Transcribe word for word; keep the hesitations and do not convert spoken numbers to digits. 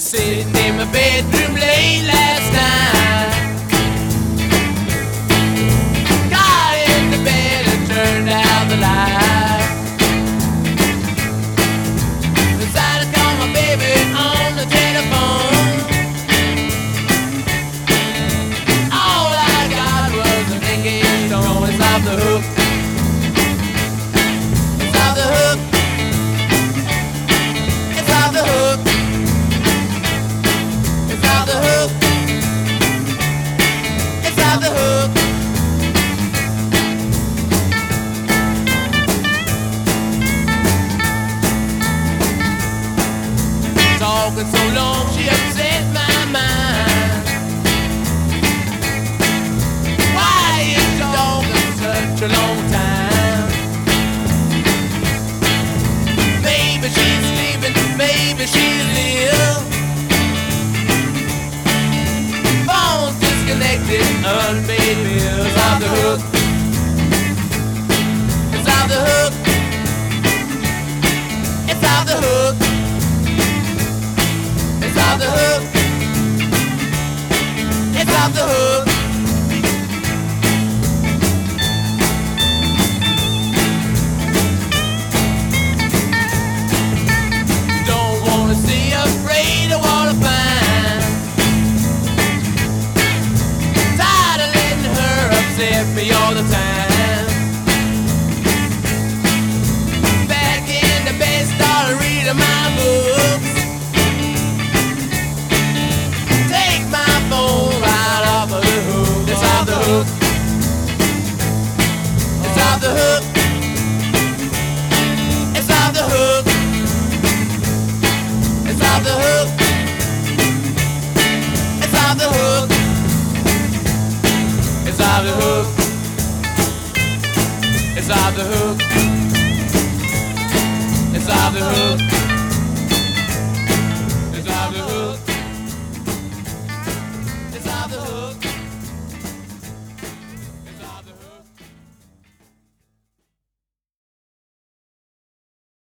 Sitting in my bedroom late last night, got into bed and turned out the light. Decided to call my baby on the telephone. All I got was a thinking tone. It's off the hook. It's off the hook. It's off the hook. It's off the hook. It's off the hook. Talking so long, she upset my mind. Why is she talking such a long time? Maybe she's sleeping, maybe she's ill. Phone's disconnected, unpaid bills. Off the hook. It's off the hook. It's off the hook. It's off the hook. It's off the hook. Don't wanna see, afraid of what I find. Tired of letting her upset me all the time. Back in the bed, started reading my books. Take my phone right off of the hook. It's off the hook. It's off the hook. It's off the hook. It's off the hook. It's off the hook. It's off the hook. It's off the hook. It's off the hook.